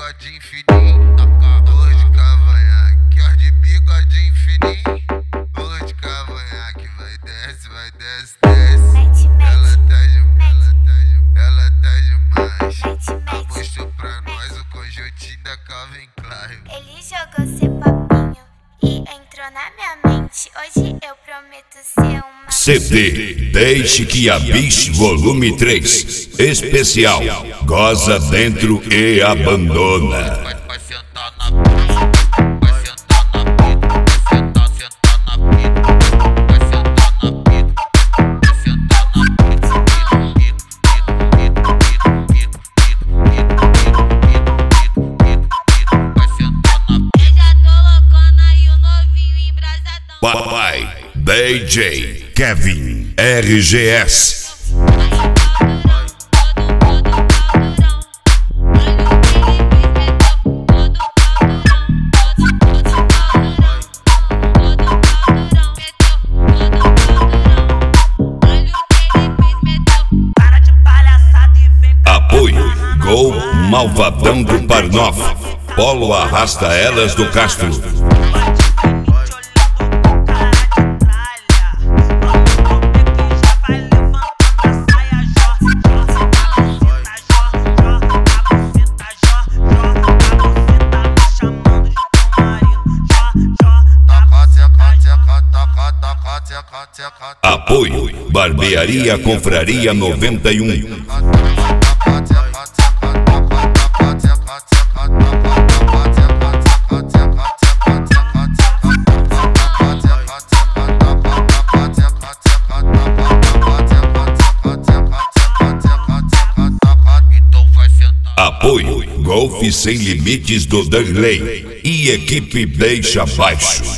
bigodinho fininho, dor de cavanhaque. Quer de bigodinho fininho, dor de cavanhaque. Vai desce, desce. Ela tá demais. Mostrou pra nós o conjuntinho da Calvin Klein. Ele jogou seu papinho e entrou na minha mente. Hoje eu prometo ser uma CD Deixe que a Biche Volume 3 Especial Goza Dentro e Abandona. Vai sentar na pica, vai sentar na pica, vai sentar na pica, vai sentar na pica, vai sentar na Eu já tô loucona e o novinho embrasadão. Papai DJ Kevin RGS. Apoio Gol Malvadão do Parnoff. Polo arrasta elas do Castro. Apoio Barbearia Confraria 91. Apoio Golfe Sem Limites do Darley e equipe Deixa Baixo.